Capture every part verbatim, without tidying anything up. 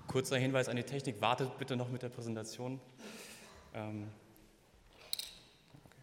Kurzer Hinweis an die Technik, wartet bitte noch mit der Präsentation. Ähm, okay.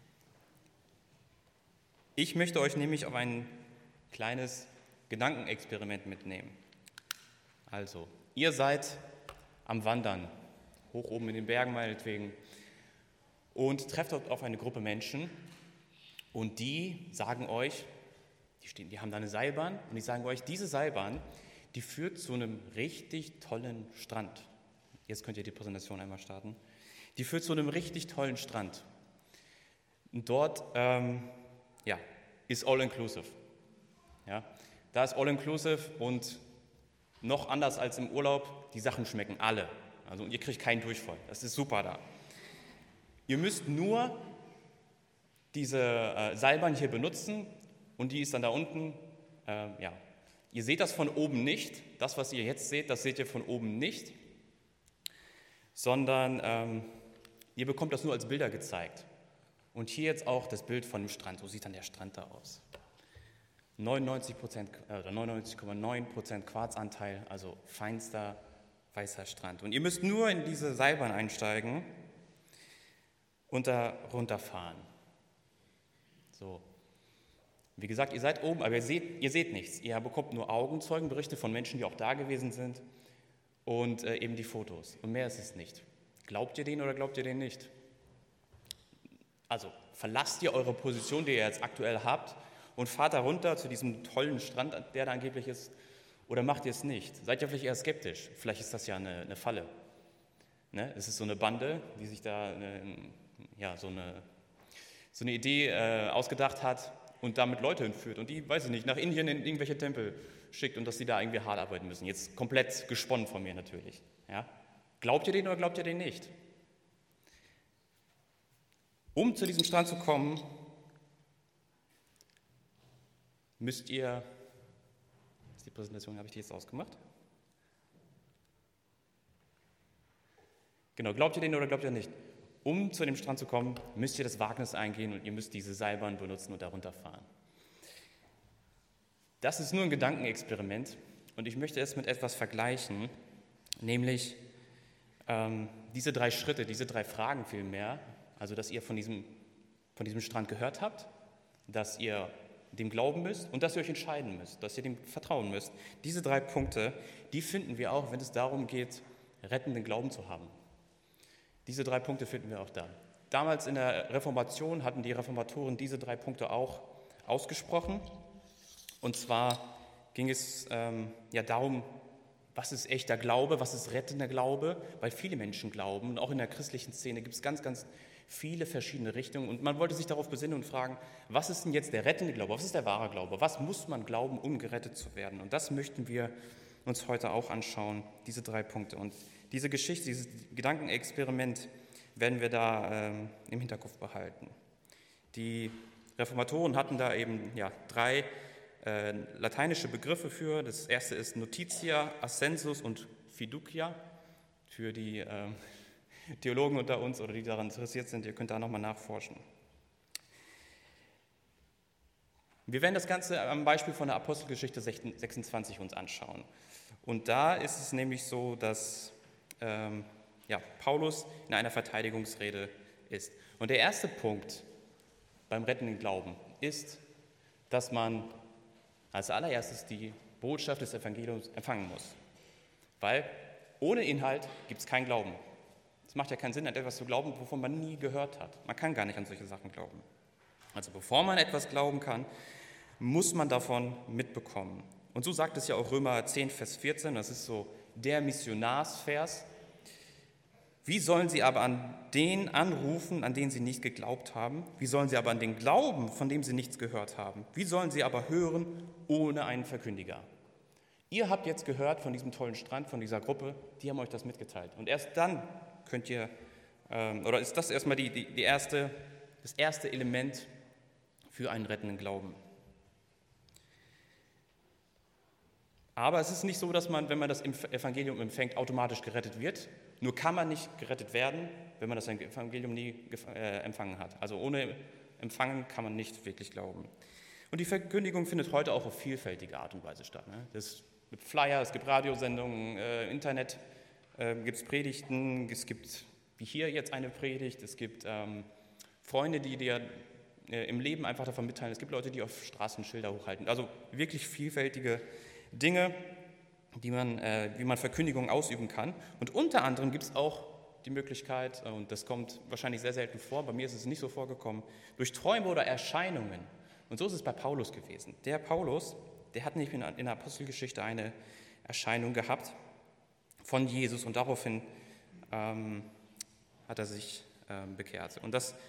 Ich möchte euch nämlich auf ein kleines Gedankenexperiment mitnehmen. Also, ihr seid am Wandern, hoch oben in den Bergen meinetwegen, und trefft dort auf eine Gruppe Menschen und die sagen euch, die, stehen, die haben da eine Seilbahn und die sagen euch, diese Seilbahn, die führt zu einem richtig tollen Strand. Jetzt könnt ihr die Präsentation einmal starten. Die führt zu einem richtig tollen Strand. Und dort ähm, ja, ist All-Inclusive. Ja, da ist All-Inclusive und noch anders als im Urlaub, die Sachen schmecken alle. Also ihr kriegt keinen Durchfall. Das ist super da. Ihr müsst nur diese äh, Seilbahn hier benutzen und die ist dann da unten, äh, ja. Ihr seht das von oben nicht, das, was ihr jetzt seht, das seht ihr von oben nicht, sondern ähm, ihr bekommt das nur als Bilder gezeigt. Und hier jetzt auch das Bild von dem Strand, so sieht dann der Strand da aus. neunundneunzig Prozent, oder neunundneunzig Komma neun Prozent Quarzanteil, also feinster weißer Strand. Und ihr müsst nur in diese Seilbahn einsteigen und da runterfahren. So. Wie gesagt, ihr seid oben, aber ihr seht, ihr seht nichts. Ihr bekommt nur Augenzeugenberichte von Menschen, die auch da gewesen sind und äh, eben die Fotos. Und mehr ist es nicht. Glaubt ihr denen oder glaubt ihr denen nicht? Also verlasst ihr eure Position, die ihr jetzt aktuell habt, und fahrt da runter zu diesem tollen Strand, der da angeblich ist, oder macht ihr es nicht? Seid ihr vielleicht eher skeptisch? Vielleicht ist das ja eine, eine Falle. Ne? Es ist so eine Bande, die sich da eine, ja, so, eine, so eine Idee äh, ausgedacht hat, und damit Leute entführt und die, weiß ich nicht, nach Indien in irgendwelche Tempel schickt und dass sie da irgendwie hart arbeiten müssen. Jetzt komplett gesponnen von mir natürlich. Ja? Glaubt ihr denen oder glaubt ihr denen nicht? Um zu diesem Strand zu kommen, müsst ihr, ist die Präsentation, habe ich die jetzt ausgemacht? Genau, glaubt ihr denen oder glaubt ihr nicht? Um zu dem Strand zu kommen, müsst ihr das Wagnis eingehen und ihr müsst diese Seilbahn benutzen und darunter fahren. Das ist nur ein Gedankenexperiment und ich möchte es mit etwas vergleichen, nämlich ähm, diese drei Schritte, diese drei Fragen vielmehr, also dass ihr von diesem, von diesem Strand gehört habt, dass ihr dem glauben müsst und dass ihr euch entscheiden müsst, dass ihr dem vertrauen müsst. Diese drei Punkte, die finden wir auch, wenn es darum geht, rettenden Glauben zu haben. Diese drei Punkte finden wir auch da. Damals in der Reformation hatten die Reformatoren diese drei Punkte auch ausgesprochen. Und zwar ging es ähm, ja darum, was ist echter Glaube, was ist rettender Glaube, weil viele Menschen glauben. Und auch in der christlichen Szene gibt es ganz, ganz viele verschiedene Richtungen. Und man wollte sich darauf besinnen und fragen, was ist denn jetzt der rettende Glaube, was ist der wahre Glaube, was muss man glauben, um gerettet zu werden? Und das möchten wir uns heute auch anschauen, diese drei Punkte. Und diese Geschichte, dieses Gedankenexperiment werden wir da ähm, im Hinterkopf behalten. Die Reformatoren hatten da eben ja, drei äh, lateinische Begriffe für. Das erste ist Notitia, Ascensus und Fiducia. Für die äh, Theologen unter uns oder die daran interessiert sind, ihr könnt da nochmal nachforschen. Wir werden das Ganze am Beispiel von der Apostelgeschichte sechsundzwanzig uns anschauen. Und da ist es nämlich so, dass ähm, ja, Paulus in einer Verteidigungsrede ist. Und der erste Punkt beim rettenden Glauben ist, dass man als allererstes die Botschaft des Evangeliums empfangen muss. Weil ohne Inhalt gibt es keinen Glauben. Es macht ja keinen Sinn, an etwas zu glauben, wovon man nie gehört hat. Man kann gar nicht an solche Sachen glauben. Also bevor man etwas glauben kann, muss man davon mitbekommen. Und so sagt es ja auch Römer zehn, Vers vierzehn, das ist so der Missionarsvers. Wie sollen sie aber an den anrufen, an den sie nicht geglaubt haben? Wie sollen sie aber an den glauben, von dem sie nichts gehört haben? Wie sollen sie aber hören ohne einen Verkündiger? Ihr habt jetzt gehört von diesem tollen Strand, von dieser Gruppe, die haben euch das mitgeteilt. Und erst dann könnt ihr, ähm, oder ist das erstmal die, die, die erste, das erste Element für einen rettenden Glauben. Aber es ist nicht so, dass man, wenn man das Evangelium empfängt, automatisch gerettet wird. Nur kann man nicht gerettet werden, wenn man das Evangelium nie äh, empfangen hat. Also ohne Empfangen kann man nicht wirklich glauben. Und die Verkündigung findet heute auch auf vielfältige Art und Weise statt. Ne? Das gibt Flyer, es gibt Radiosendungen, äh, Internet, äh, gibt es Predigten, es gibt wie hier jetzt eine Predigt, es gibt ähm, Freunde, die dir äh, im Leben einfach davon mitteilen, es gibt Leute, die auf Straßenschilder hochhalten. Also wirklich vielfältige Dinge, die man, äh, wie man Verkündigung ausüben kann. Und unter anderem gibt es auch die Möglichkeit, und das kommt wahrscheinlich sehr selten vor, bei mir ist es nicht so vorgekommen, durch Träume oder Erscheinungen. Und so ist es bei Paulus gewesen. Der Paulus, der hat nämlich in der Apostelgeschichte eine Erscheinung gehabt von Jesus und daraufhin ähm, hat er sich ähm, bekehrt. Und das,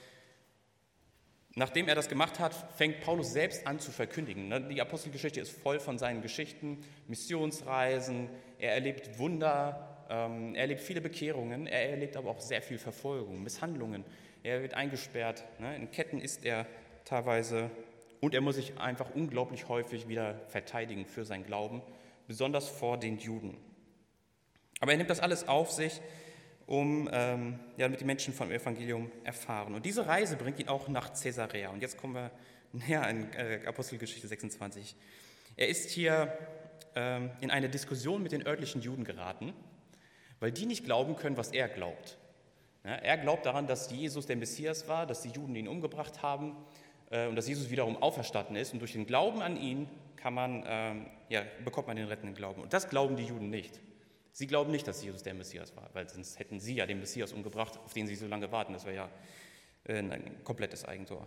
nachdem er das gemacht hat, fängt Paulus selbst an zu verkündigen. Die Apostelgeschichte ist voll von seinen Geschichten, Missionsreisen, er erlebt Wunder, er erlebt viele Bekehrungen, er erlebt aber auch sehr viel Verfolgung, Misshandlungen. Er wird eingesperrt, in Ketten ist er teilweise und er muss sich einfach unglaublich häufig wieder verteidigen für seinen Glauben, besonders vor den Juden. Aber er nimmt das alles auf sich, um ähm, ja, damit die Menschen vom Evangelium erfahren. Und diese Reise bringt ihn auch nach Caesarea. Und jetzt kommen wir näher an äh, Apostelgeschichte sechsundzwanzig. Er ist hier ähm, in eine Diskussion mit den örtlichen Juden geraten, weil die nicht glauben können, was er glaubt. Ja, er glaubt daran, dass Jesus der Messias war, dass die Juden ihn umgebracht haben äh, und dass Jesus wiederum auferstanden ist. Und durch den Glauben an ihn kann man, ähm, ja, bekommt man den rettenden Glauben. Und das glauben die Juden nicht. Sie glauben nicht, dass Jesus der Messias war, weil sonst hätten sie ja den Messias umgebracht, auf den sie so lange warten. Das wäre ja ein komplettes Eigentor.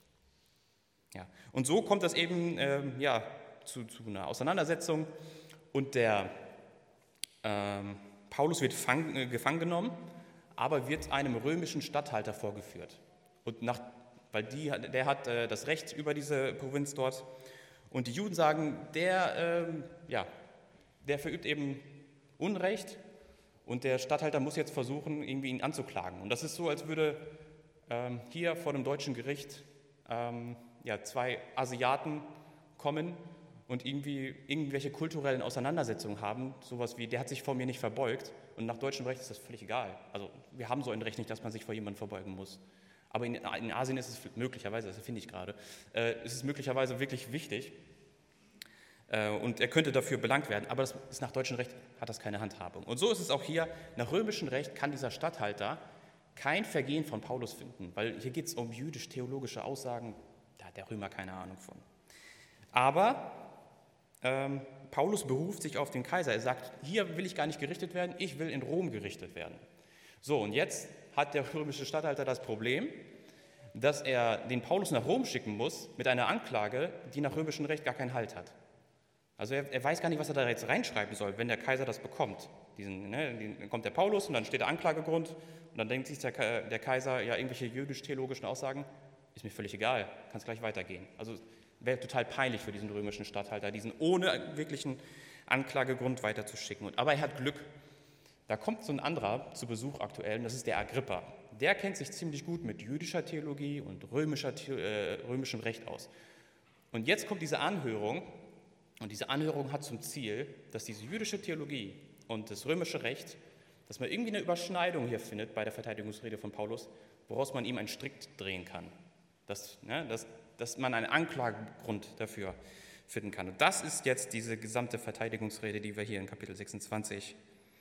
Ja. Und so kommt das eben ähm, ja, zu, zu einer Auseinandersetzung und der ähm, Paulus wird fang, äh, gefangen genommen, aber wird einem römischen Statthalter vorgeführt. Und nach, weil die, der hat äh, das Recht über diese Provinz dort. Und die Juden sagen, der, ähm, ja, der verübt eben Unrecht und der Statthalter muss jetzt versuchen, irgendwie ihn anzuklagen. Und das ist so, als würde ähm, hier vor dem deutschen Gericht ähm, ja, zwei Asiaten kommen und irgendwie irgendwelche kulturellen Auseinandersetzungen haben, sowas wie, der hat sich vor mir nicht verbeugt und nach deutschem Recht ist das völlig egal. Also wir haben so ein Recht nicht, dass man sich vor jemandem verbeugen muss. Aber in, in Asien ist es möglicherweise, das finde ich gerade, äh, ist es möglicherweise wirklich wichtig, und er könnte dafür belangt werden, aber das ist nach deutschem Recht hat das keine Handhabung. Und so ist es auch hier, nach römischem Recht kann dieser Statthalter kein Vergehen von Paulus finden, weil hier geht es um jüdisch-theologische Aussagen, da hat der Römer keine Ahnung von. Aber ähm, Paulus beruft sich auf den Kaiser, er sagt, hier will ich gar nicht gerichtet werden, ich will in Rom gerichtet werden. So, und jetzt hat der römische Statthalter das Problem, dass er den Paulus nach Rom schicken muss mit einer Anklage, die nach römischem Recht gar keinen Halt hat. Also er, er weiß gar nicht, was er da jetzt reinschreiben soll, wenn der Kaiser das bekommt. Diesen, ne, dann kommt der Paulus und dann steht der Anklagegrund und dann denkt sich der, der Kaiser, ja, irgendwelche jüdisch-theologischen Aussagen, ist mir völlig egal, kann es gleich weitergehen. Also wäre total peinlich für diesen römischen Statthalter, diesen ohne wirklichen Anklagegrund weiterzuschicken. Und, aber er hat Glück. Da kommt so ein anderer zu Besuch aktuell, und das ist der Agrippa. Der kennt sich ziemlich gut mit jüdischer Theologie und römischer, äh, römischem Recht aus. Und jetzt kommt diese Anhörung, und diese Anhörung hat zum Ziel, dass diese jüdische Theologie und das römische Recht, dass man irgendwie eine Überschneidung hier findet bei der Verteidigungsrede von Paulus, woraus man ihm einen Strick drehen kann. Dass, ne, dass, dass man einen Anklagegrund dafür finden kann. Und das ist jetzt diese gesamte Verteidigungsrede, die wir hier in Kapitel sechsundzwanzig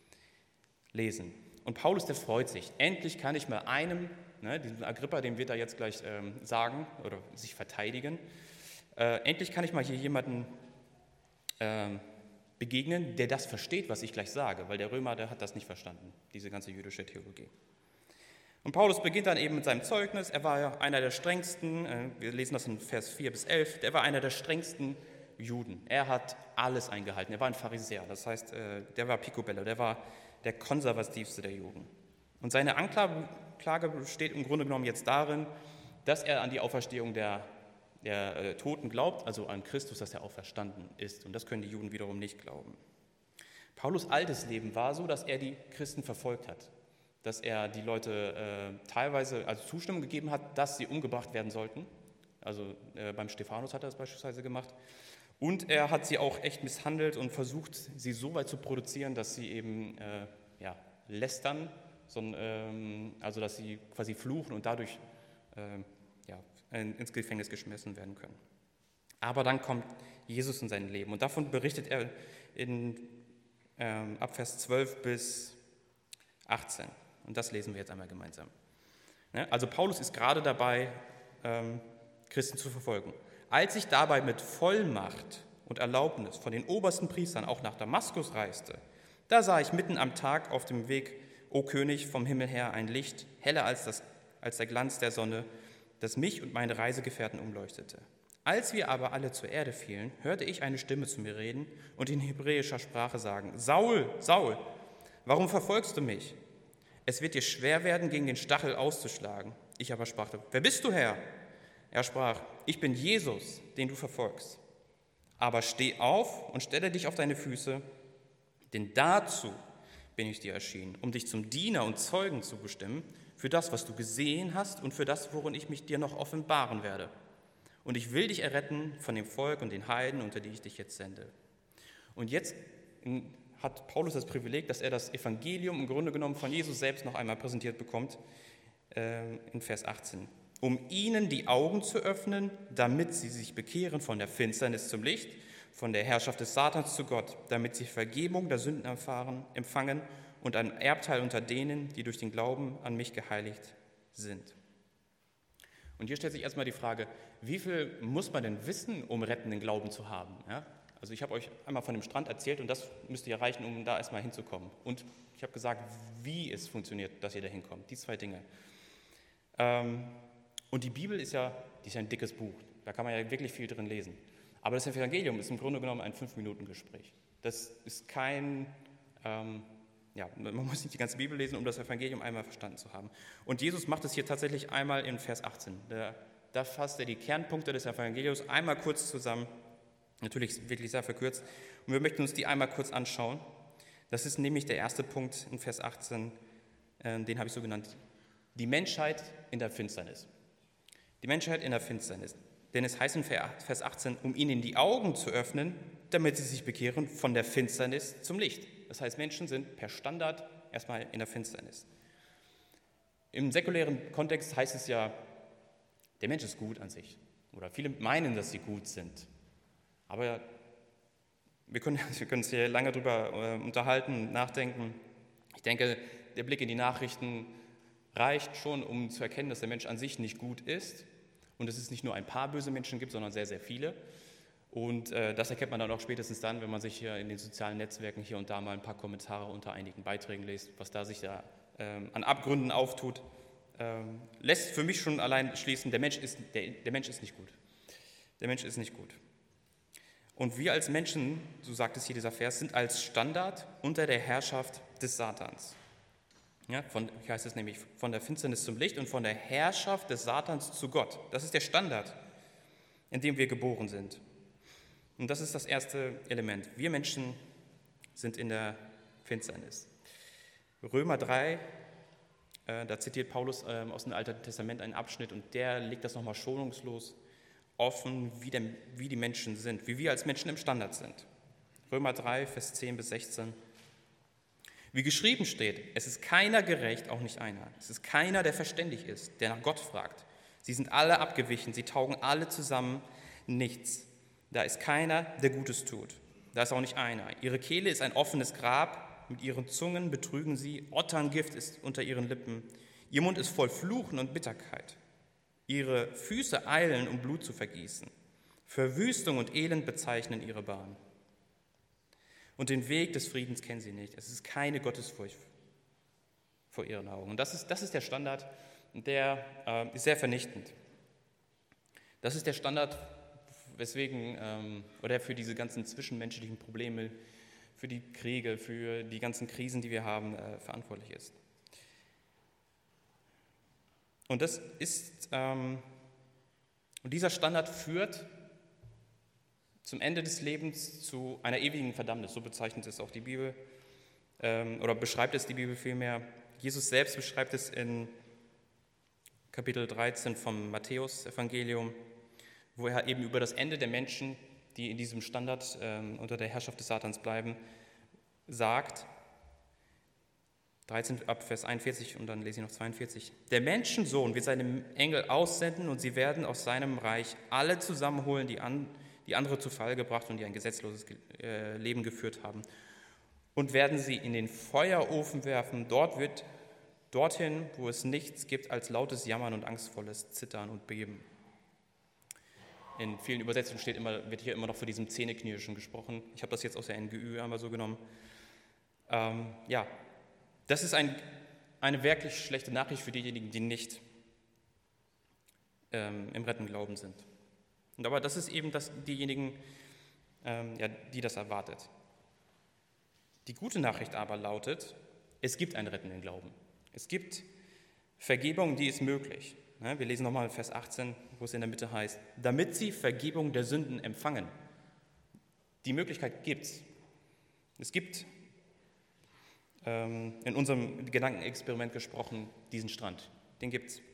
lesen. Und Paulus, der freut sich. Endlich kann ich mal einem, ne, diesem Agrippa, dem wird er jetzt gleich ähm, sagen oder sich verteidigen, äh, endlich kann ich mal hier jemanden ähm, begegnen, der das versteht, was ich gleich sage, weil der Römer, der hat das nicht verstanden, diese ganze jüdische Theologie. Und Paulus beginnt dann eben mit seinem Zeugnis. Er war ja einer der strengsten, äh, wir lesen das in Vers vier bis elf, der war einer der strengsten Juden. Er hat alles eingehalten. Er war ein Pharisäer, das heißt, äh, der war Picobello, der war der konservativste der Juden. Und seine Anklage besteht im Grunde genommen jetzt darin, dass er an die Auferstehung der, der äh, Toten glaubt, also an Christus, dass er auferstanden ist. Und das können die Juden wiederum nicht glauben. Paulus' altes Leben war so, dass er die Christen verfolgt hat, dass er die Leute äh, teilweise also Zustimmung gegeben hat, dass sie umgebracht werden sollten. Also äh, beim Stephanus hat er das beispielsweise gemacht. Und er hat sie auch echt misshandelt und versucht, sie so weit zu produzieren, dass sie eben äh, ja, lästern, so, ähm, also dass sie quasi fluchen und dadurch äh, ja, ins Gefängnis geschmissen werden können. Aber dann kommt Jesus in sein Leben und davon berichtet er in, ähm, ab Vers zwölf bis achtzehn. Und das lesen wir jetzt einmal gemeinsam. Also Paulus ist gerade dabei, Christen zu verfolgen. Als ich dabei mit Vollmacht und Erlaubnis von den obersten Priestern auch nach Damaskus reiste, da sah ich mitten am Tag auf dem Weg, o König, vom Himmel her ein Licht, heller als, das, als der Glanz der Sonne, das mich und meine Reisegefährten umleuchtete. Als wir aber alle zur Erde fielen, hörte ich eine Stimme zu mir reden und in hebräischer Sprache sagen: Saul, Saul, warum verfolgst du mich? Es wird dir schwer werden, gegen den Stachel auszuschlagen. Ich aber sprach: Wer bist du, Herr? Er sprach: Ich bin Jesus, den du verfolgst. Aber steh auf und stelle dich auf deine Füße, denn dazu bin ich dir erschienen, um dich zum Diener und Zeugen zu bestimmen, für das, was du gesehen hast und für das, worin ich mich dir noch offenbaren werde. Und ich will dich erretten von dem Volk und den Heiden, unter die ich dich jetzt sende. Und jetzt hat Paulus das Privileg, dass er das Evangelium im Grunde genommen von Jesus selbst noch einmal präsentiert bekommt, äh, in Vers achtzehn. Um ihnen die Augen zu öffnen, damit sie sich bekehren von der Finsternis zum Licht, von der Herrschaft des Satans zu Gott, damit sie Vergebung der Sünden erfahren, empfangen und ein Erbteil unter denen, die durch den Glauben an mich geheiligt sind. Und hier stellt sich erstmal die Frage, wie viel muss man denn wissen, um rettenden Glauben zu haben? Ja? Also ich habe euch einmal von dem Strand erzählt und das müsste ja reichen, um da erstmal hinzukommen. Und ich habe gesagt, wie es funktioniert, dass ihr da hinkommt. Die zwei Dinge. Ähm, und die Bibel ist ja, die ist ja ein dickes Buch. Da kann man ja wirklich viel drin lesen. Aber das Evangelium ist im Grunde genommen ein Fünf-Minuten-Gespräch. Das ist kein, ähm, ja, man muss nicht die ganze Bibel lesen, um das Evangelium einmal verstanden zu haben. Und Jesus macht es hier tatsächlich einmal in Vers achtzehn. Da, da fasst er die Kernpunkte des Evangeliums einmal kurz zusammen. Natürlich wirklich sehr verkürzt. Und wir möchten uns die einmal kurz anschauen. Das ist nämlich der erste Punkt in Vers achtzehn, äh, den habe ich so genannt. Die Menschheit in der Finsternis. Die Menschheit in der Finsternis. Denn es heißt in Vers achtzehn, um ihnen die Augen zu öffnen, damit sie sich bekehren von der Finsternis zum Licht. Das heißt, Menschen sind per Standard erstmal in der Finsternis. Im säkulären Kontext heißt es ja, der Mensch ist gut an sich. Oder viele meinen, dass sie gut sind. Aber wir können, wir können uns hier lange drüber äh, unterhalten, nachdenken. Ich denke, der Blick in die Nachrichten reicht schon, um zu erkennen, dass der Mensch an sich nicht gut ist und dass es nicht nur ein paar böse Menschen gibt, sondern sehr, sehr viele. Und äh, das erkennt man dann auch spätestens dann, wenn man sich hier in den sozialen Netzwerken hier und da mal ein paar Kommentare unter einigen Beiträgen liest, was da sich da ähm, an Abgründen auftut, ähm, lässt für mich schon allein schließen, der Mensch ist, der, der Mensch ist nicht gut. Der Mensch ist nicht gut. Und wir als Menschen, so sagt es hier dieser Vers, sind als Standard unter der Herrschaft des Satans. Ja, von, hier heißt es nämlich, von der Finsternis zum Licht und von der Herrschaft des Satans zu Gott. Das ist der Standard, in dem wir geboren sind. Und das ist das erste Element. Wir Menschen sind in der Finsternis. Römer drei, äh, da zitiert Paulus äh, aus dem Alten Testament einen Abschnitt und der legt das nochmal schonungslos offen, wie, der, wie die Menschen sind, wie wir als Menschen im Standard sind. Römer drei, Vers zehn bis sechzehn. Wie geschrieben steht, es ist keiner gerecht, auch nicht einer. Es ist keiner, der verständig ist, der nach Gott fragt. Sie sind alle abgewichen, sie taugen alle zusammen nichts. Da ist keiner, der Gutes tut. Da ist auch nicht einer. Ihre Kehle ist ein offenes Grab, mit ihren Zungen betrügen sie, Otterngift ist unter ihren Lippen. Ihr Mund ist voll Fluchen und Bitterkeit. Ihre Füße eilen, um Blut zu vergießen. Verwüstung und Elend bezeichnen ihre Bahn. Und den Weg des Friedens kennen sie nicht. Es ist keine Gottesfurcht vor ihren Augen. Und das ist, das ist der Standard, der äh, ist sehr vernichtend. Das ist der Standard, weswegen, ähm, oder für diese ganzen zwischenmenschlichen Probleme, für die Kriege, für die ganzen Krisen, die wir haben, äh, verantwortlich ist. Und das ist, ähm, und dieser Standard führt zum Ende des Lebens zu einer ewigen Verdammnis, so bezeichnet es auch die Bibel, ähm, oder beschreibt es die Bibel vielmehr. Jesus selbst beschreibt es in Kapitel dreizehn vom Matthäus-Evangelium, wo er eben über das Ende der Menschen, die in diesem Standard ähm, unter der Herrschaft des Satans bleiben, sagt, dreizehn ab Vers einundvierzig und dann lese ich noch zweiundvierzig. Der Menschensohn wird seine Engel aussenden und sie werden aus seinem Reich alle zusammenholen, die, an, die andere zu Fall gebracht und die ein gesetzloses äh, Leben geführt haben. und werden sie in den Feuerofen werfen. Dort wird dorthin, wo es nichts gibt als lautes Jammern und angstvolles Zittern und Beben. In vielen Übersetzungen steht immer, wird hier immer noch von diesem Zähneknirschen gesprochen. Ich habe das jetzt aus der N G Ü einmal so genommen. Ähm, ja, das ist ein, eine wirklich schlechte Nachricht für diejenigen, die nicht ähm, im rettenden Glauben sind. Und aber das ist eben das, diejenigen, ähm, ja, die das erwartet. Die gute Nachricht aber lautet, es gibt einen rettenden Glauben. Es gibt Vergebung, die ist möglich. Wir lesen nochmal Vers achtzehn, wo es in der Mitte heißt, damit sie Vergebung der Sünden empfangen. Die Möglichkeit gibt es. Es gibt, ähm, in unserem Gedankenexperiment gesprochen, diesen Strand. Den gibt es.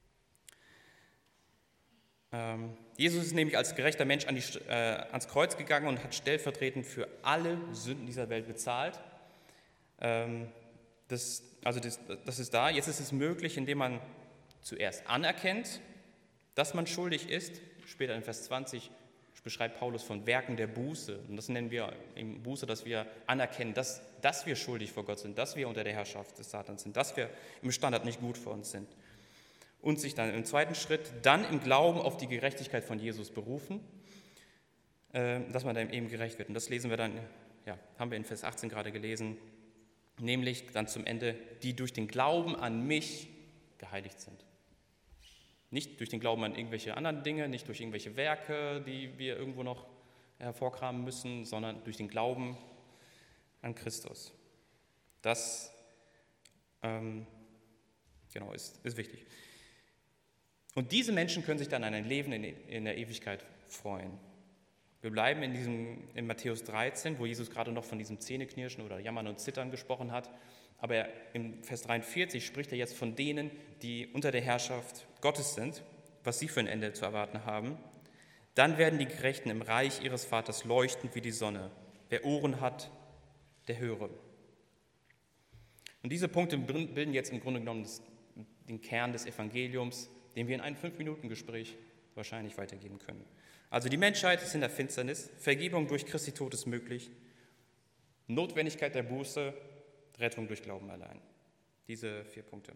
Ähm, Jesus ist nämlich als gerechter Mensch an die, äh, ans Kreuz gegangen und hat stellvertretend für alle Sünden dieser Welt bezahlt. Ähm, das, also das, das ist da. Jetzt ist es möglich, indem man zuerst anerkennt, dass man schuldig ist. Später in Vers zwanzig beschreibt Paulus von Werken der Buße. Und das nennen wir im Buße, dass wir anerkennen, dass, dass wir schuldig vor Gott sind, dass wir unter der Herrschaft des Satans sind, dass wir im Standard nicht gut für uns sind. Und sich dann im zweiten Schritt dann im Glauben auf die Gerechtigkeit von Jesus berufen, äh, dass man dann eben gerecht wird. Und das lesen wir dann, ja, haben wir in Vers achtzehn gerade gelesen, nämlich dann zum Ende, die durch den Glauben an mich geheiligt sind. Nicht durch den Glauben an irgendwelche anderen Dinge, nicht durch irgendwelche Werke, die wir irgendwo noch hervorkramen müssen, sondern durch den Glauben an Christus. Das ähm, genau, ist, ist wichtig. Und diese Menschen können sich dann an ein Leben in, in der Ewigkeit freuen. Wir bleiben in, diesem, in Matthäus dreizehn, wo Jesus gerade noch von diesem Zähneknirschen oder Jammern und Zittern gesprochen hat. Aber im Vers dreiundvierzig spricht er jetzt von denen, die unter der Herrschaft Gottes sind, was sie für ein Ende zu erwarten haben. Dann werden die Gerechten im Reich ihres Vaters leuchten wie die Sonne. Wer Ohren hat, der höre. Und diese Punkte bilden jetzt im Grunde genommen das, den Kern des Evangeliums, den wir in einem fünf-Minuten-Gespräch wahrscheinlich weitergeben können. Also die Menschheit ist in der Finsternis, Vergebung durch Christi Tod ist möglich, Notwendigkeit der Buße, Rettung durch Glauben allein. Diese vier Punkte.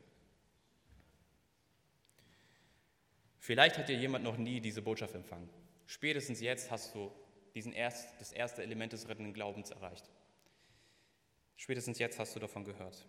Vielleicht hat dir jemand noch nie diese Botschaft empfangen. Spätestens jetzt hast du diesen erst, das erste Element des rettenden Glaubens erreicht. Spätestens jetzt hast du davon gehört.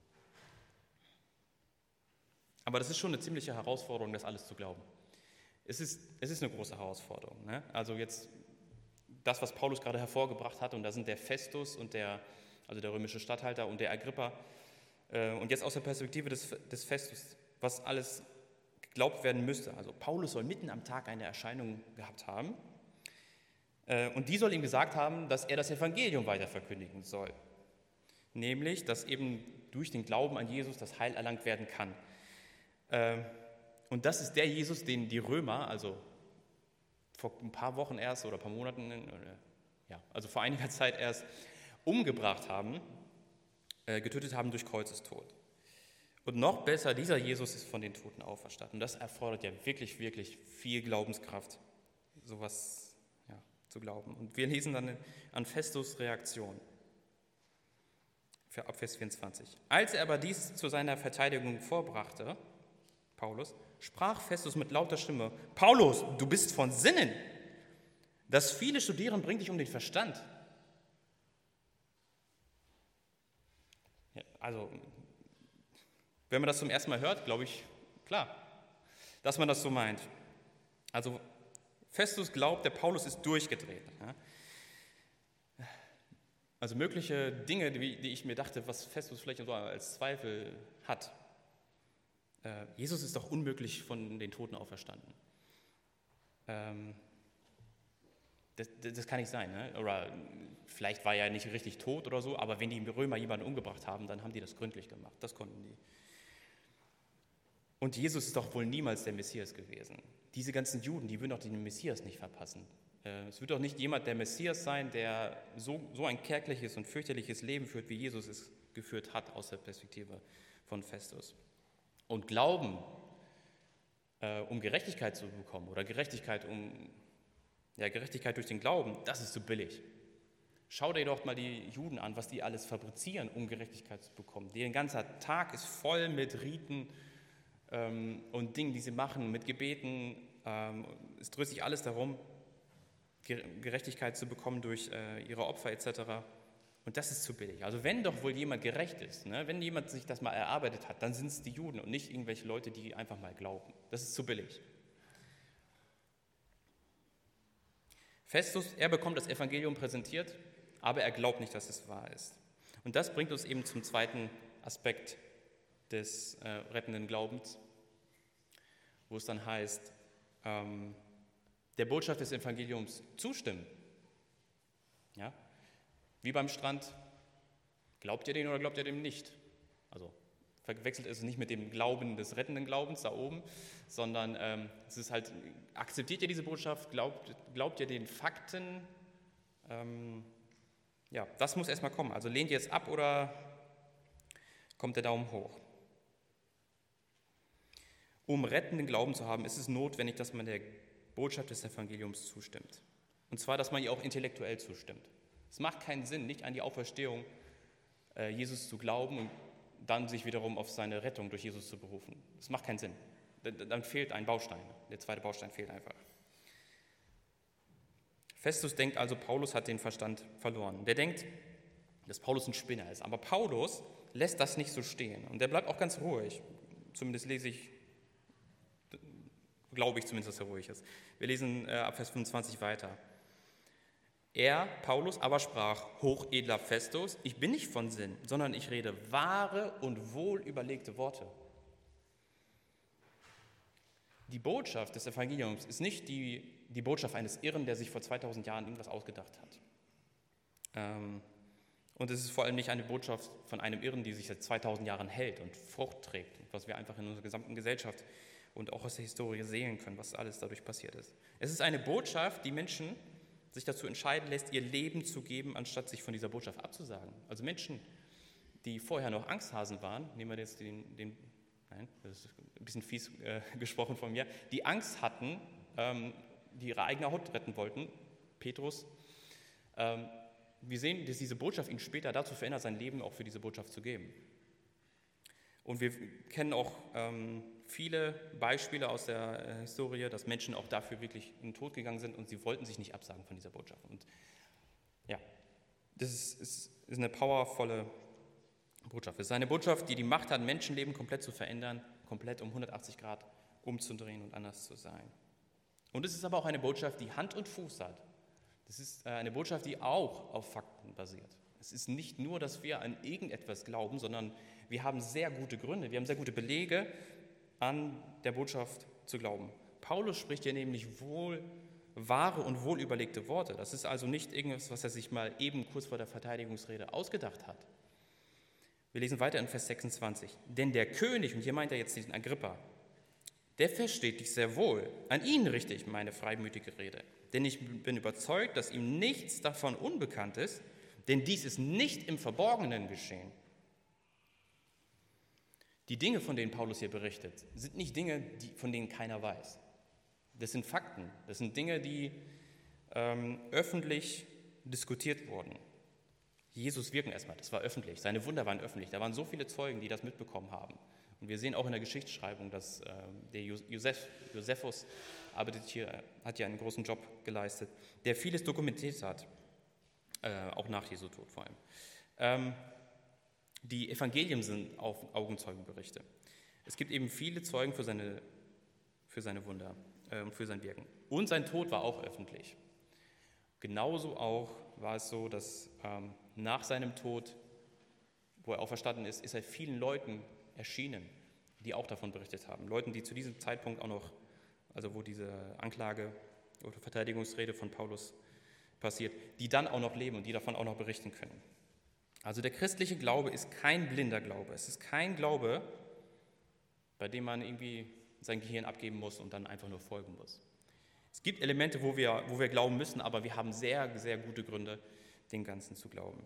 Aber das ist schon eine ziemliche Herausforderung, das alles zu glauben. Es ist, es ist eine große Herausforderung. Ne? Also jetzt das, was Paulus gerade hervorgebracht hat, und da sind der Festus und der, also der römische Statthalter und der Agrippa, äh, und jetzt aus der Perspektive des, des Festus, was alles geglaubt werden müsste. Also Paulus soll mitten am Tag eine Erscheinung gehabt haben, äh, und die soll ihm gesagt haben, dass er das Evangelium weiter verkündigen soll. Nämlich, dass eben durch den Glauben an Jesus das Heil erlangt werden kann. Äh, und das ist der Jesus, den die Römer, also vor ein paar Wochen erst oder ein paar Monaten, oder, ja, also vor einiger Zeit erst, umgebracht haben, äh, getötet haben durch Kreuzestod. Und noch besser, dieser Jesus ist von den Toten auferstanden. Und das erfordert ja wirklich, wirklich viel Glaubenskraft, sowas ja, zu glauben. Und wir lesen dann an Festus' Reaktion. Für ab Vers vierundzwanzig. Als er aber dies zu seiner Verteidigung vorbrachte, Paulus, sprach Festus mit lauter Stimme, Paulus, du bist von Sinnen. Das viele Studieren bringt dich um den Verstand. Ja, also, wenn man das zum ersten Mal hört, glaube ich, klar, dass man das so meint. Also, Festus glaubt, der Paulus ist durchgedreht. Ja? Also mögliche Dinge, die, die ich mir dachte, was Festus vielleicht so als Zweifel hat. Äh, Jesus ist doch unmöglich von den Toten auferstanden. Ähm, das, das kann nicht sein. Ne? Oder vielleicht war er nicht richtig tot oder so, aber wenn die Römer jemanden umgebracht haben, dann haben die das gründlich gemacht. Das konnten die. Und Jesus ist doch wohl niemals der Messias gewesen. Diese ganzen Juden, die würden doch den Messias nicht verpassen. Es wird doch nicht jemand der Messias sein, der so, so ein kärgliches und fürchterliches Leben führt, wie Jesus es geführt hat, aus der Perspektive von Festus. Und Glauben, äh, um Gerechtigkeit zu bekommen, oder Gerechtigkeit, um, ja, Gerechtigkeit durch den Glauben, das ist zu billig. Schau dir doch mal die Juden an, was die alles fabrizieren, um Gerechtigkeit zu bekommen. Deren ganzer Tag ist voll mit Riten ähm, und Dingen, die sie machen, mit Gebeten. Ähm, es dreht sich alles darum, Gerechtigkeit zu bekommen durch äh, ihre Opfer et cetera. Und das ist zu billig. Also wenn doch wohl jemand gerecht ist, ne, wenn jemand sich das mal erarbeitet hat, dann sind es die Juden und nicht irgendwelche Leute, die einfach mal glauben. Das ist zu billig. Festus, er bekommt das Evangelium präsentiert, aber er glaubt nicht, dass es wahr ist. Und das bringt uns eben zum zweiten Aspekt des äh, rettenden Glaubens, wo es dann heißt, ähm, der Botschaft des Evangeliums zustimmen. Ja? Wie beim Strand, glaubt ihr den oder glaubt ihr dem nicht? Also verwechselt es nicht mit dem Glauben des rettenden Glaubens da oben, sondern ähm, es ist halt, akzeptiert ihr diese Botschaft, glaubt, glaubt ihr den Fakten? Ähm, ja, das muss erstmal kommen. Also lehnt ihr es ab oder kommt der Daumen hoch? Um rettenden Glauben zu haben, ist es notwendig, dass man der Botschaft des Evangeliums zustimmt. Und zwar, dass man ihr auch intellektuell zustimmt. Es macht keinen Sinn, nicht an die Auferstehung äh, Jesus zu glauben und dann sich wiederum auf seine Rettung durch Jesus zu berufen. Das macht keinen Sinn. Dann fehlt ein Baustein. Der zweite Baustein fehlt einfach. Festus denkt also, Paulus hat den Verstand verloren. Der denkt, dass Paulus ein Spinner ist. Aber Paulus lässt das nicht so stehen. Und der bleibt auch ganz ruhig. Zumindest lese ich, glaube ich zumindest, dass er ruhig ist. Wir lesen äh, ab Vers fünfundzwanzig weiter. Er, Paulus, aber sprach, hochedler Festus, ich bin nicht von Sinn, sondern ich rede wahre und wohl überlegte Worte. Die Botschaft des Evangeliums ist nicht die, die Botschaft eines Irren, der sich vor zweitausend Jahren irgendwas ausgedacht hat. Ähm, und es ist vor allem nicht eine Botschaft von einem Irren, die sich seit zweitausend Jahren hält und Frucht trägt, was wir einfach in unserer gesamten Gesellschaft und auch aus der Historie sehen können, was alles dadurch passiert ist. Es ist eine Botschaft, die Menschen sich dazu entscheiden lässt, ihr Leben zu geben, anstatt sich von dieser Botschaft abzusagen. Also Menschen, die vorher noch Angsthasen waren, nehmen wir jetzt den, den nein, das ist ein bisschen fies äh, gesprochen von mir, die Angst hatten, ähm, die ihre eigene Haut retten wollten, Petrus. Ähm, wir sehen, dass diese Botschaft ihn später dazu verändert, sein Leben auch für diese Botschaft zu geben. Und wir kennen auch ähm, viele Beispiele aus der äh, Historie, dass Menschen auch dafür wirklich in den Tod gegangen sind und sie wollten sich nicht absagen von dieser Botschaft. Und ja, das ist, ist, ist eine powervolle Botschaft. Es ist eine Botschaft, die die Macht hat, Menschenleben komplett zu verändern, komplett um hundertachtzig Grad umzudrehen und anders zu sein. Und es ist aber auch eine Botschaft, die Hand und Fuß hat. Das ist äh, eine Botschaft, die auch auf Fakten basiert. Es ist nicht nur, dass wir an irgendetwas glauben, sondern wir haben sehr gute Gründe, wir haben sehr gute Belege, an der Botschaft zu glauben. Paulus spricht hier nämlich wohl wahre und wohlüberlegte Worte. Das ist also nicht irgendwas, was er sich mal eben kurz vor der Verteidigungsrede ausgedacht hat. Wir lesen weiter in Vers sechsundzwanzig. Denn der König, und hier meint er jetzt diesen Agrippa, der versteht dich sehr wohl. An ihn richte ich meine freimütige Rede. Denn ich bin überzeugt, dass ihm nichts davon unbekannt ist, denn dies ist nicht im Verborgenen geschehen. Die Dinge, von denen Paulus hier berichtet, sind nicht Dinge, die, von denen keiner weiß. Das sind Fakten, das sind Dinge, die ähm, öffentlich diskutiert wurden. Jesus wirken erstmal, das war öffentlich, seine Wunder waren öffentlich, da waren so viele Zeugen, die das mitbekommen haben. Und wir sehen auch in der Geschichtsschreibung, dass äh, der Joseph, Josephus arbeitet hier, hat ja einen großen Job geleistet, der vieles dokumentiert hat, äh, auch nach Jesu Tod vor allem. Ähm, Die Evangelien sind Augenzeugenberichte. Es gibt eben viele Zeugen für seine, für seine Wunder äh, und für sein Wirken. Und sein Tod war auch öffentlich. Genauso auch war es so, dass ähm, nach seinem Tod, wo er auferstanden ist, ist er vielen Leuten erschienen, die auch davon berichtet haben. Leuten, die zu diesem Zeitpunkt auch noch, also wo diese Anklage oder Verteidigungsrede von Paulus passiert, die dann auch noch leben und die davon auch noch berichten können. Also der christliche Glaube ist kein blinder Glaube. Es ist kein Glaube, bei dem man irgendwie sein Gehirn abgeben muss und dann einfach nur folgen muss. Es gibt Elemente, wo wir, wo wir glauben müssen, aber wir haben sehr, sehr gute Gründe, dem Ganzen zu glauben.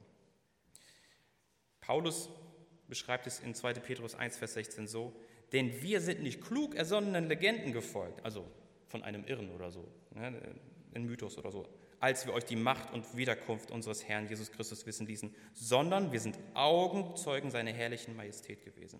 Paulus beschreibt es in zweiter Petrus eins, Vers sechzehn so, denn wir sind nicht klug ersonnenen Legenden gefolgt, also von einem Irren oder so, ne, ein Mythos oder so, als wir euch die Macht und Wiederkunft unseres Herrn Jesus Christus wissen ließen, sondern wir sind Augenzeugen seiner herrlichen Majestät gewesen.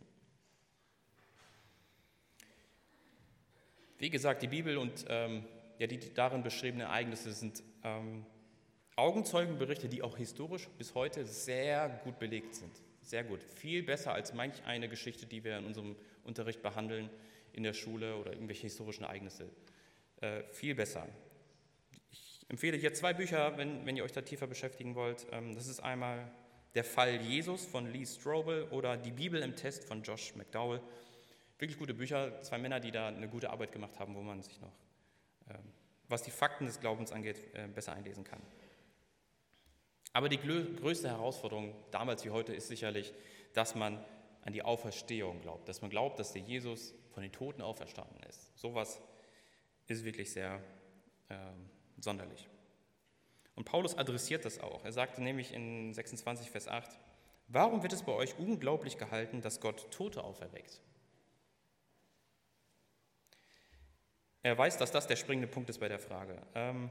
Wie gesagt, die Bibel und ähm, ja, die darin beschriebenen Ereignisse sind ähm, Augenzeugenberichte, die auch historisch bis heute sehr gut belegt sind. Sehr gut. Viel besser als manch eine Geschichte, die wir in unserem Unterricht behandeln, in der Schule oder irgendwelche historischen Ereignisse. Äh, viel besser. Ich empfehle hier zwei Bücher, wenn, wenn ihr euch da tiefer beschäftigen wollt. Ähm, das ist einmal Der Fall Jesus von Lee Strobel oder Die Bibel im Test von Josh McDowell. Wirklich gute Bücher, zwei Männer, die da eine gute Arbeit gemacht haben, wo man sich noch, ähm, was die Fakten des Glaubens angeht, äh, besser einlesen kann. Aber die größte Herausforderung, damals wie heute, ist sicherlich, dass man an die Auferstehung glaubt, dass man glaubt, dass der Jesus von den Toten auferstanden ist. Sowas ist wirklich sehr ähm, sonderlich. Und Paulus adressiert das auch. Er sagte nämlich in sechsundzwanzig, Vers acht, warum wird es bei euch unglaublich gehalten, dass Gott Tote auferweckt? Er weiß, dass das der springende Punkt ist bei der Frage. Ähm,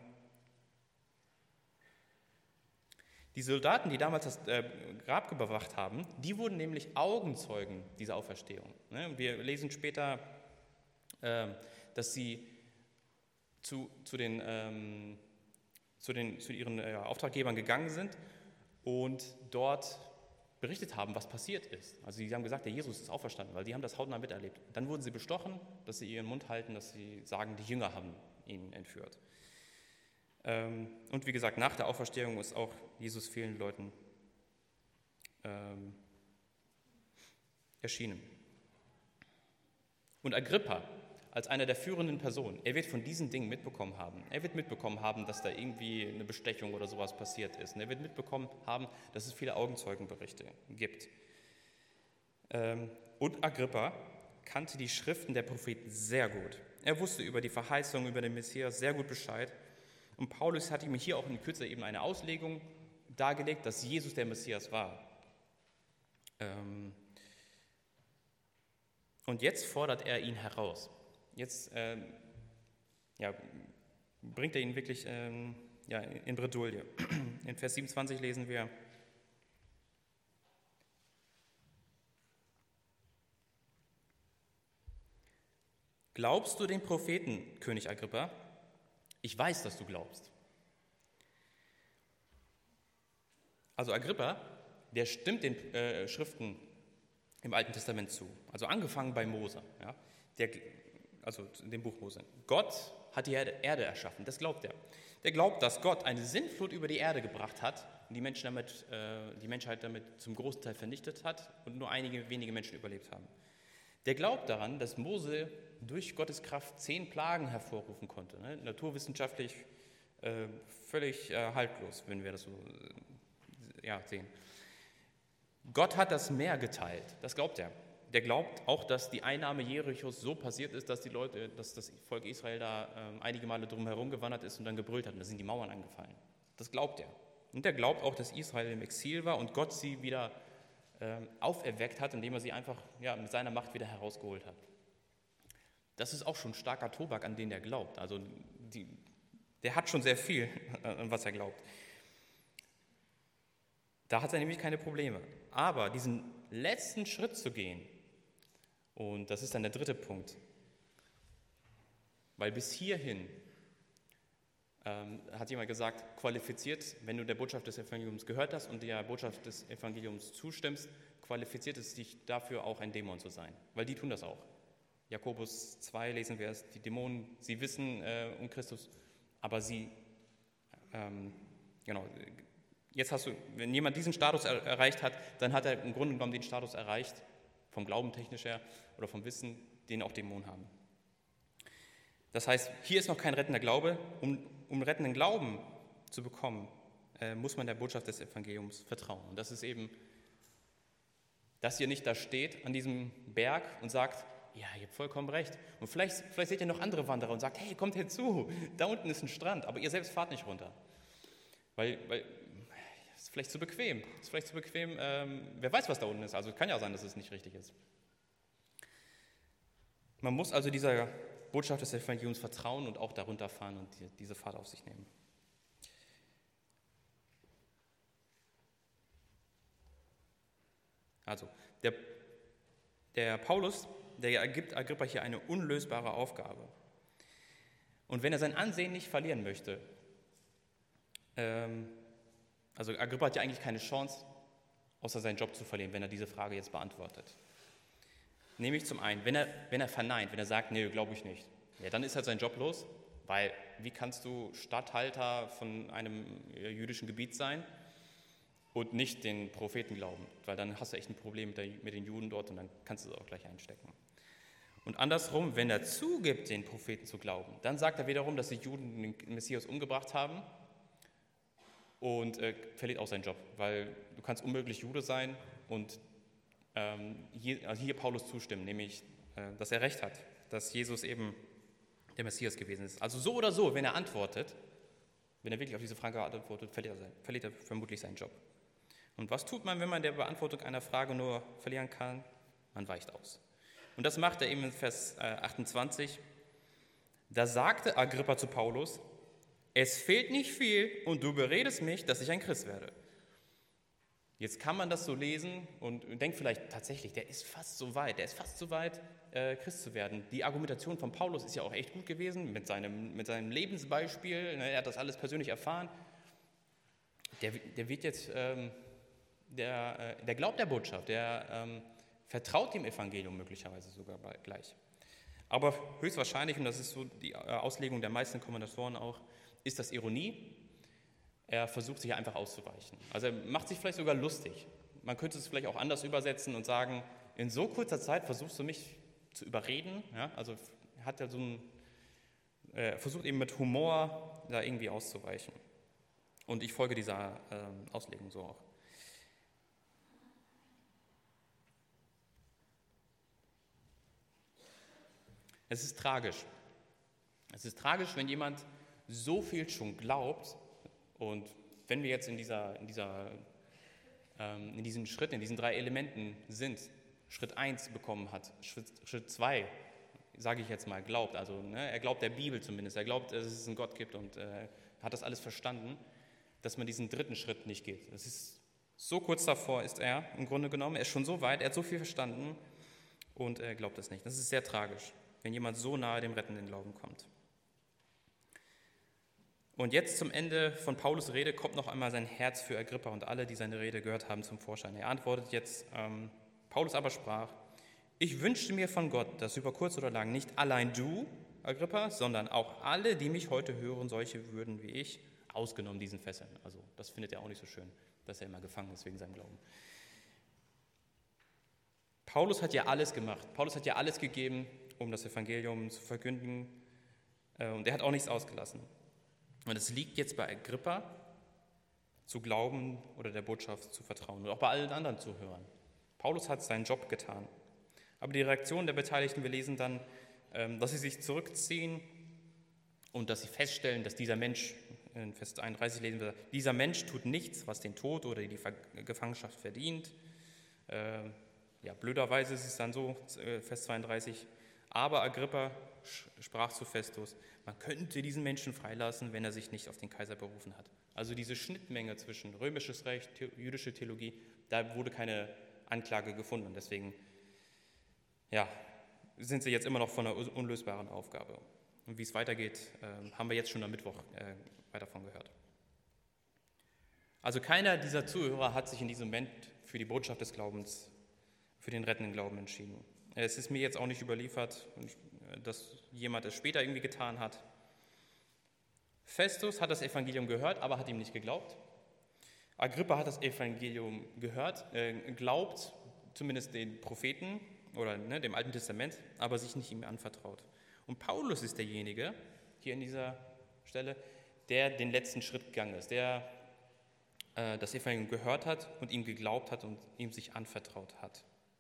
die Soldaten, die damals das äh, Grab bewacht haben, die wurden nämlich Augenzeugen dieser Auferstehung. Ne? Und wir lesen später, äh, dass sie zu, zu, den, ähm, zu, den, zu ihren äh, Auftraggebern gegangen sind und dort berichtet haben, was passiert ist. Also sie haben gesagt, der Jesus ist auferstanden, weil die haben das hautnah miterlebt. Dann wurden sie bestochen, dass sie ihren Mund halten, dass sie sagen, die Jünger haben ihn entführt. Ähm, und wie gesagt, nach der Auferstehung ist auch Jesus vielen Leuten ähm, erschienen. Und Agrippa, als einer der führenden Personen, er wird von diesen Dingen mitbekommen haben. Er wird mitbekommen haben, dass da irgendwie eine Bestechung oder sowas passiert ist. Und er wird mitbekommen haben, dass es viele Augenzeugenberichte gibt. Und Agrippa kannte die Schriften der Propheten sehr gut. Er wusste über die Verheißung, über den Messias sehr gut Bescheid. Und Paulus hat ihm hier auch in Kürze eben eine Auslegung dargelegt, dass Jesus der Messias war. Und jetzt fordert er ihn heraus. Jetzt ähm, ja, bringt er ihn wirklich ähm, ja, in Bredouille. In Vers siebenundzwanzig lesen wir, glaubst du den Propheten, König Agrippa? Ich weiß, dass du glaubst. Also Agrippa, der stimmt den äh, Schriften im Alten Testament zu. Also angefangen bei Mose, ja, der also in dem Buch Mose. Gott hat die Erde erschaffen, das glaubt er. Der glaubt, dass Gott eine Sintflut über die Erde gebracht hat und die, Menschen damit, äh, die Menschheit damit zum großen Teil vernichtet hat und nur einige wenige Menschen überlebt haben. Der glaubt daran, dass Mose durch Gottes Kraft zehn Plagen hervorrufen konnte. Ne? Naturwissenschaftlich äh, völlig äh, haltlos, wenn wir das so äh, ja, sehen. Gott hat das Meer geteilt, das glaubt er. Der glaubt auch, dass die Einnahme Jerichos so passiert ist, dass die Leute, dass das Volk Israel da äh, einige Male drumherum gewandert ist und dann gebrüllt hat und da sind die Mauern angefallen. Das glaubt er. Und er glaubt auch, dass Israel im Exil war und Gott sie wieder äh, auferweckt hat, indem er sie einfach ja, mit seiner Macht wieder herausgeholt hat. Das ist auch schon starker Tobak, an den er glaubt. Also die, der hat schon sehr viel, an was er glaubt. Da hat er nämlich keine Probleme. Aber diesen letzten Schritt zu gehen, und das ist dann der dritte Punkt, weil bis hierhin, ähm, hat jemand gesagt, qualifiziert, wenn du der Botschaft des Evangeliums gehört hast und der Botschaft des Evangeliums zustimmst, qualifiziert es dich dafür auch ein Dämon zu sein, weil die tun das auch. Jakobus zwei lesen wir es, die Dämonen, sie wissen äh, um Christus, aber sie, ähm, genau, jetzt hast du, wenn jemand diesen Status er, erreicht hat, dann hat er im Grunde genommen den Status erreicht, vom Glauben technisch her oder vom Wissen, den auch Dämonen haben. Das heißt, hier ist noch kein rettender Glaube. Um, um rettenden Glauben zu bekommen, äh, muss man der Botschaft des Evangeliums vertrauen. Und das ist eben, dass ihr nicht da steht an diesem Berg und sagt, ja, ihr habt vollkommen recht. Und vielleicht, vielleicht seht ihr noch andere Wanderer und sagt, hey, kommt herzu, da unten ist ein Strand, aber ihr selbst fahrt nicht runter. Weil, weil das ist vielleicht zu bequem. Das ist vielleicht zu bequem, ähm, wer weiß, was da unten ist. Also kann ja sein, dass es nicht richtig ist. Man muss also dieser Botschaft des Evangeliums vertrauen und auch darunter fahren und die, diese Fahrt auf sich nehmen. Also, der, der Paulus, der gibt Agrippa hier eine unlösbare Aufgabe. Und wenn er sein Ansehen nicht verlieren möchte, ähm, also Agrippa hat ja eigentlich keine Chance, außer seinen Job zu verlieren, wenn er diese Frage jetzt beantwortet. Nämlich zum einen, wenn er, wenn er verneint, wenn er sagt, nee, glaube ich nicht, ja, dann ist halt sein Job los, weil wie kannst du Statthalter von einem jüdischen Gebiet sein und nicht den Propheten glauben? Weil dann hast du echt ein Problem mit, der, mit den Juden dort und dann kannst du es auch gleich einstecken. Und andersrum, wenn er zugibt, den Propheten zu glauben, dann sagt er wiederum, dass die Juden den Messias umgebracht haben und äh, verliert auch seinen Job, weil du kannst unmöglich Jude sein und ähm, hier, also hier Paulus zustimmen, nämlich, äh, dass er recht hat, dass Jesus eben der Messias gewesen ist. Also so oder so, wenn er antwortet, wenn er wirklich auf diese Frage antwortet, verliert er, sein, verliert er vermutlich seinen Job. Und was tut man, wenn man der Beantwortung einer Frage nur verlieren kann? Man weicht aus. Und das macht er eben in Vers achtundzwanzig. Da sagte Agrippa zu Paulus, es fehlt nicht viel und du beredest mich, dass ich ein Christ werde. Jetzt kann man das so lesen und denkt vielleicht tatsächlich, der ist fast so weit, der ist fast so weit, äh, Christ zu werden. Die Argumentation von Paulus ist ja auch echt gut gewesen, mit seinem, mit seinem Lebensbeispiel, ne, er hat das alles persönlich erfahren. Der, der wird jetzt, ähm, der, äh, der glaubt der Botschaft, der ähm, vertraut dem Evangelium möglicherweise sogar gleich. Aber höchstwahrscheinlich, und das ist so die Auslegung der meisten Kommentatoren auch, ist das Ironie. Er versucht sich einfach auszuweichen. Also er macht sich vielleicht sogar lustig. Man könnte es vielleicht auch anders übersetzen und sagen, in so kurzer Zeit versuchst du mich zu überreden. Ja? Also hat er so einen, äh, versucht eben mit Humor da irgendwie auszuweichen. Und ich folge dieser äh, Auslegung so auch. Es ist tragisch. Es ist tragisch, wenn jemand so viel schon glaubt und wenn wir jetzt in, dieser, in, dieser, ähm, in diesen Schritten, in diesen drei Elementen sind, Schritt eins bekommen hat, Schritt zwei, sage ich jetzt mal, glaubt, also ne, er glaubt der Bibel zumindest, er glaubt, dass es einen Gott gibt und äh, hat das alles verstanden, dass man diesen dritten Schritt nicht geht. Das ist so kurz davor ist er im Grunde genommen, er ist schon so weit, er hat so viel verstanden und er glaubt es nicht. Das ist sehr tragisch, wenn jemand so nahe dem rettenden Glauben kommt. Und jetzt zum Ende von Paulus' Rede kommt noch einmal sein Herz für Agrippa und alle, die seine Rede gehört haben, zum Vorschein. Er antwortet jetzt, ähm, Paulus aber sprach, ich wünschte mir von Gott, dass über kurz oder lang nicht allein du, Agrippa, sondern auch alle, die mich heute hören, solche würden wie ich, ausgenommen diesen Fesseln. Also das findet er auch nicht so schön, dass er immer gefangen ist wegen seinem Glauben. Paulus hat ja alles gemacht. Paulus hat ja alles gegeben, um das Evangelium zu verkünden. Und er hat auch nichts ausgelassen. Und es liegt jetzt bei Agrippa, zu glauben oder der Botschaft zu vertrauen und auch bei allen anderen zu hören. Paulus hat seinen Job getan. Aber die Reaktion der Beteiligten, wir lesen dann, dass sie sich zurückziehen und dass sie feststellen, dass dieser Mensch, in Vers einunddreißig lesen wir, dieser Mensch tut nichts, was den Tod oder die Gefangenschaft verdient. Ja, blöderweise ist es dann so, Vers zweiunddreißig, aber Agrippa sprach zu Festus, man könnte diesen Menschen freilassen, wenn er sich nicht auf den Kaiser berufen hat. Also diese Schnittmenge zwischen römisches Recht, jüdische Theologie, da wurde keine Anklage gefunden. Und deswegen ja, sind sie jetzt immer noch von einer unlösbaren Aufgabe. Und wie es weitergeht, äh, haben wir jetzt schon am Mittwoch äh, weiter davon gehört. Also keiner dieser Zuhörer hat sich in diesem Moment für die Botschaft des Glaubens, für den rettenden Glauben entschieden. Es ist mir jetzt auch nicht überliefert, dass jemand es später irgendwie getan hat. Festus hat das Evangelium gehört, aber hat ihm nicht geglaubt. Agrippa hat das Evangelium gehört, äh, glaubt zumindest den Propheten oder ne, dem Alten Testament, aber sich nicht ihm anvertraut. Und Paulus ist derjenige, hier in dieser Stelle, der den letzten Schritt gegangen ist, der äh, das Evangelium gehört hat und ihm geglaubt hat und ihm sich anvertraut hat.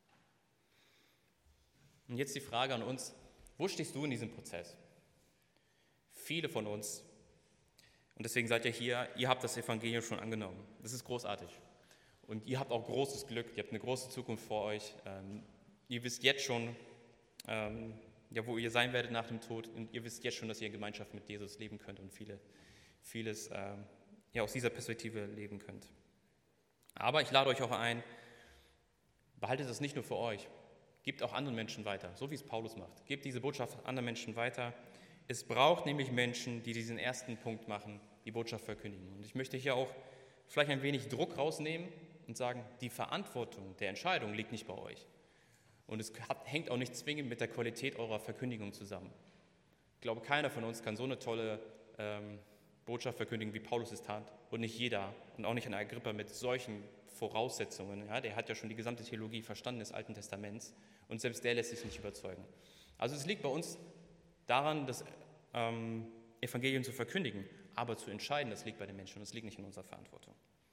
Und jetzt die Frage an uns, wo stehst du in diesem Prozess? Viele von uns, und deswegen seid ihr hier, ihr habt das Evangelium schon angenommen. Das ist großartig. Und ihr habt auch großes Glück, ihr habt eine große Zukunft vor euch. Ähm, ihr wisst jetzt schon, ähm, ja, wo ihr sein werdet nach dem Tod. Und ihr wisst jetzt schon, dass ihr in Gemeinschaft mit Jesus leben könnt und viele, vieles ähm, ja, aus dieser Perspektive leben könnt. Aber ich lade euch auch ein, behaltet das nicht nur für euch. Gebt auch anderen Menschen weiter, so wie es Paulus macht. Gebt diese Botschaft anderen Menschen weiter. Es braucht nämlich Menschen, die diesen ersten Punkt machen, die Botschaft verkündigen. Und ich möchte hier auch vielleicht ein wenig Druck rausnehmen und sagen, die Verantwortung der Entscheidung liegt nicht bei euch. Und es hat, hängt auch nicht zwingend mit der Qualität eurer Verkündigung zusammen. Ich glaube, keiner von uns kann so eine tolle ähm, Botschaft verkündigen, wie Paulus es tat. Und nicht jeder und auch nicht ein Agrippa mit solchen Voraussetzungen. Ja, der hat ja schon die gesamte Theologie verstanden des Alten Testaments und selbst der lässt sich nicht überzeugen. Also es liegt bei uns daran, das ähm, Evangelium zu verkündigen, aber zu entscheiden, das liegt bei den Menschen und das liegt nicht in unserer Verantwortung.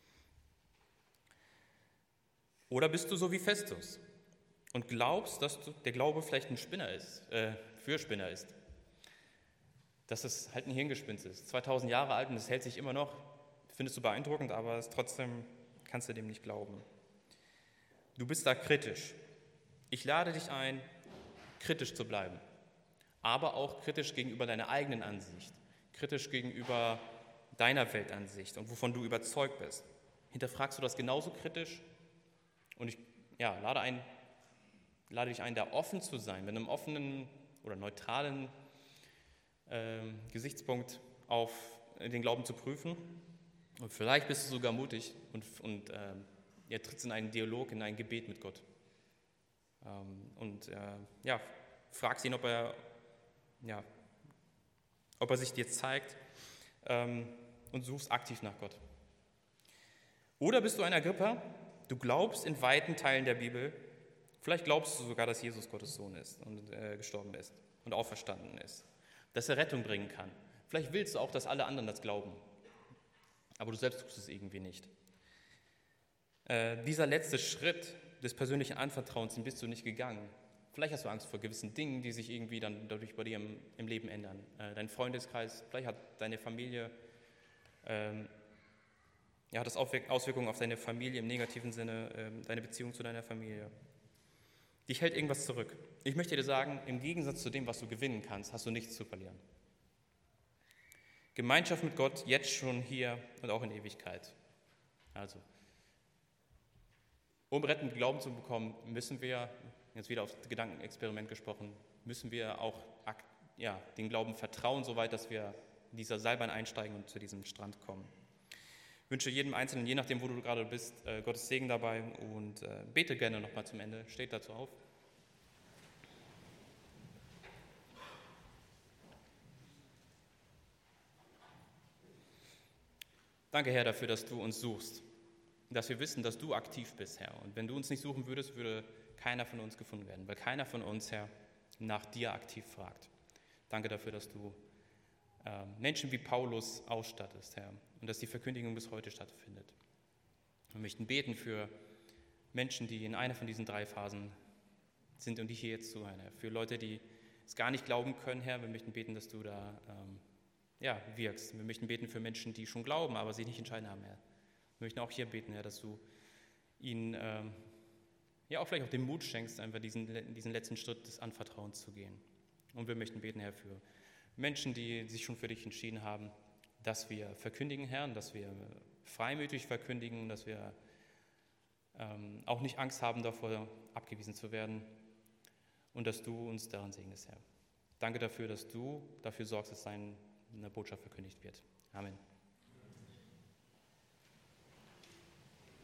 Oder bist du so wie Festus und glaubst, dass du, der Glaube vielleicht ein Spinner ist, äh, für Spinner ist, dass es halt ein Hirngespinst ist, zweitausend Jahre alt und es hält sich immer noch, findest du beeindruckend, aber es trotzdem kannst du dem nicht glauben. Du bist da kritisch. Ich lade dich ein, kritisch zu bleiben, aber auch kritisch gegenüber deiner eigenen Ansicht, kritisch gegenüber deiner Weltansicht und wovon du überzeugt bist. Hinterfragst du das genauso kritisch? Und ich ja, lade, ein, lade dich ein, da offen zu sein, mit einem offenen oder neutralen äh, Gesichtspunkt auf den Glauben zu prüfen. Und vielleicht bist du sogar mutig und, und äh, ja, trittst in einen Dialog, in ein Gebet mit Gott. Ähm, und äh, ja, fragst ihn, ob er, ja, ob er sich dir zeigt ähm, und suchst aktiv nach Gott. Oder bist du ein Agrippa? Du glaubst in weiten Teilen der Bibel, vielleicht glaubst du sogar, dass Jesus Gottes Sohn ist und äh, gestorben ist und auferstanden ist, dass er Rettung bringen kann. Vielleicht willst du auch, dass alle anderen das glauben, aber du selbst tust es irgendwie nicht. Äh, dieser letzte Schritt des persönlichen Anvertrauens, den bist du nicht gegangen. Vielleicht hast du Angst vor gewissen Dingen, die sich irgendwie dann dadurch bei dir im, im Leben ändern. Äh, dein Freundeskreis, vielleicht hat deine Familie ähm, Ja, hat das Auswirkungen auf deine Familie im negativen Sinne, deine Beziehung zu deiner Familie. Dich hält irgendwas zurück. Ich möchte dir sagen, im Gegensatz zu dem, was du gewinnen kannst, hast du nichts zu verlieren. Gemeinschaft mit Gott jetzt schon hier und auch in Ewigkeit. Also, um rettend Glauben zu bekommen, müssen wir, jetzt wieder aufs Gedankenexperiment gesprochen, müssen wir auch ja, den Glauben vertrauen, soweit, dass wir in dieser Seilbahn einsteigen und zu diesem Strand kommen. Ich wünsche jedem Einzelnen, je nachdem, wo du gerade bist, Gottes Segen dabei und bete gerne nochmal zum Ende. Steht dazu auf. Danke, Herr, dafür, dass du uns suchst, dass wir wissen, dass du aktiv bist, Herr. Und wenn du uns nicht suchen würdest, würde keiner von uns gefunden werden, weil keiner von uns, Herr, nach dir aktiv fragt. Danke dafür, dass du äh, Menschen wie Paulus ausstattest, Herr, und dass die Verkündigung bis heute stattfindet. Wir möchten beten für Menschen, die in einer von diesen drei Phasen sind und die hier jetzt zuhören, Herr. Für Leute, die es gar nicht glauben können, Herr, wir möchten beten, dass du da ähm, ja, wirkst. Wir möchten beten für Menschen, die schon glauben, aber sich nicht entscheiden haben, Herr. Wir möchten auch hier beten, Herr, dass du ihnen ähm, ja auch vielleicht auch den Mut schenkst, einfach diesen, diesen letzten Schritt des Anvertrauens zu gehen. Und wir möchten beten, Herr, für Menschen, die sich schon für dich entschieden haben, dass wir verkündigen, Herr, dass wir freimütig verkündigen, dass wir ähm, auch nicht Angst haben davor, abgewiesen zu werden und dass du uns daran segnest, Herr. Danke dafür, dass du dafür sorgst, dass deine Botschaft verkündigt wird. Amen.